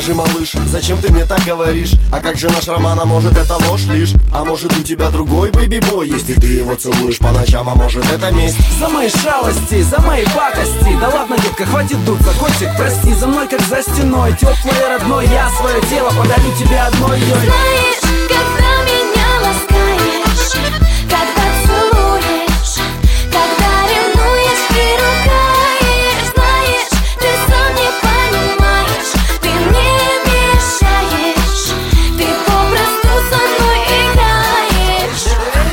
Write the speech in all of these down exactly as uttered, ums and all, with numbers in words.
Скажи, малыш, зачем ты мне так говоришь? А как же наш роман, а может это ложь лишь? А может у тебя другой бэйби-бой? Если ты его целуешь по ночам, а может это месть? За мои шалости, за мои пакости. Да ладно, детка, хватит дуться, котик, прости. За мной как за стеной, теплый и родной. Я свое тело подарю тебе одной. Знаешь, когда меня ласкаешь, когда целуешь, когда ревнуешь и ругаешь, знаешь, ты сам не понимаешь, ты мне мешаешь, ты попросту со мной играешь.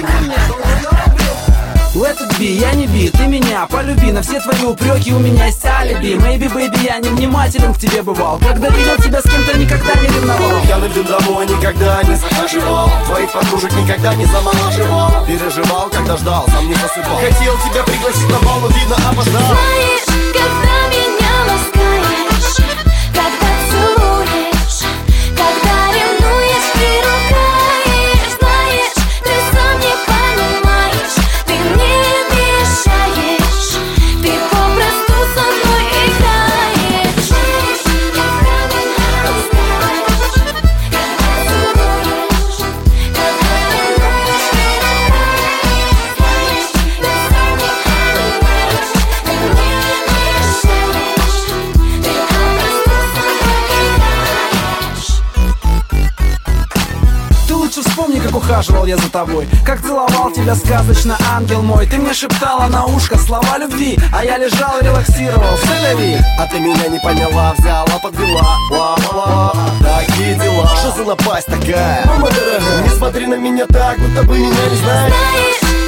Let it be, я не би, ты меня полюби. На все твои упреки у меня есть алиби. Maybe, baby, я невнимателен к тебе бывал. Когда видел тебя с кем-то, никогда не ревновал. Я любил домой, никогда не захаживал. Твоих подружек никогда не замолаживал. Переживал, когда ждал, сам не засыпал. Хотел тебя пригласить на бал, но видно опоздал. Знаешь, когда меня ласкаешь, когда целуешь, когда ревнуешь и ругаешь, знаешь, ты сам не понимаешь, ты мне мешаешь, ты попросту со мной играешь. Когда меня ласкаешь, когда целуешь, когда ревнуешь и ругаешь, знаешь, ты сам не понимаешь, ты мне мешаешь, ты попросту со мной играешь. Ты лучше вспомни, как ухаживал я за тобой, как целовал тебя сказочно, ангел мой. Ты мне шептала на ушко слова любви, а я лежал и релаксировал. Сэляви. А ты меня не поняла, взяла, подвела. Ла-ла-ла, такие дела. Что за напасть такая? Мама дорогая, не смотри на меня так, будто бы меня не знаешь. Знаешь,